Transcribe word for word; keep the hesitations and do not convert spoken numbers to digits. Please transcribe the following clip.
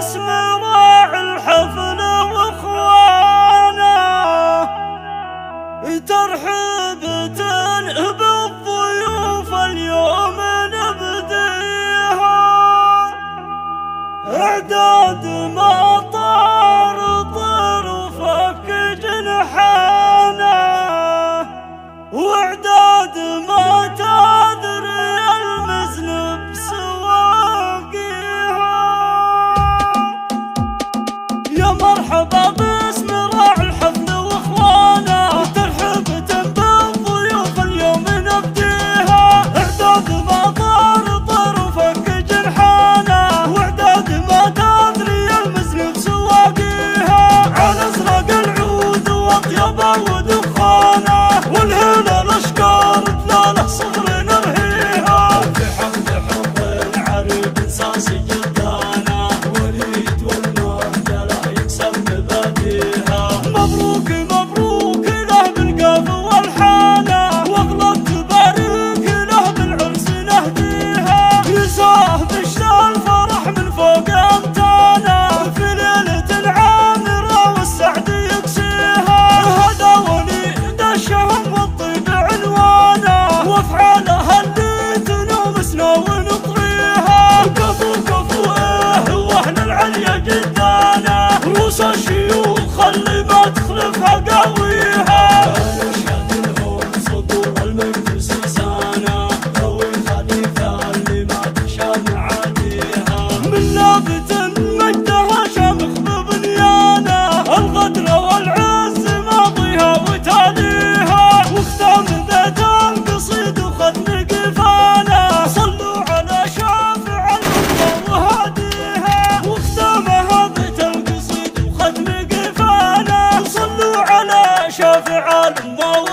باسم راعي الحفل واخوانه ترحيبة بالضيوف اليوم نبديها. اعداد مطار طير وفك جنحانه واعداد ما تدري المزنب سواقيها. يا مرحبا باسم راعي الحفل واخوانه ترحيبة بالضيوف اليوم نبديها. اعداد مطار طير وفك جنحانه واعداد ما تدري المزنب سواقيها. على ازرق العود واطيبه ودخانه والهنا الاشكار تلاله صغر نرهيها. بحمد حب العريق انساسي جدانا وليد والمهجله يكسر مباديها. مبروك مبروك له بالقاف والحانه واغلط تبارك له بالعرس نهديها. يساه بشتى الفرح من فوق امتانه في ليله عامره والسعد يكسيها. هذا وليد الشهم والطيب عنوانه وافعالها اللي تنومسنا ونطريها. كفو كفو ايه واهل العليا جدانه روس الشيوخ اللي ما تخلفها قاويها. نشهد لهم صدور المجد سيسانه قوي خليفه اللي ما تشام عاديها. من لابت مجدها شامخ ببنيانه الغدر والعز ماضيها وتاليها. وختام بيت القصيد وختم قفانه صلوا على شافع الامه وهاديها. وختامها بيت القصيد وختم قفانه صلوا على شافع الامه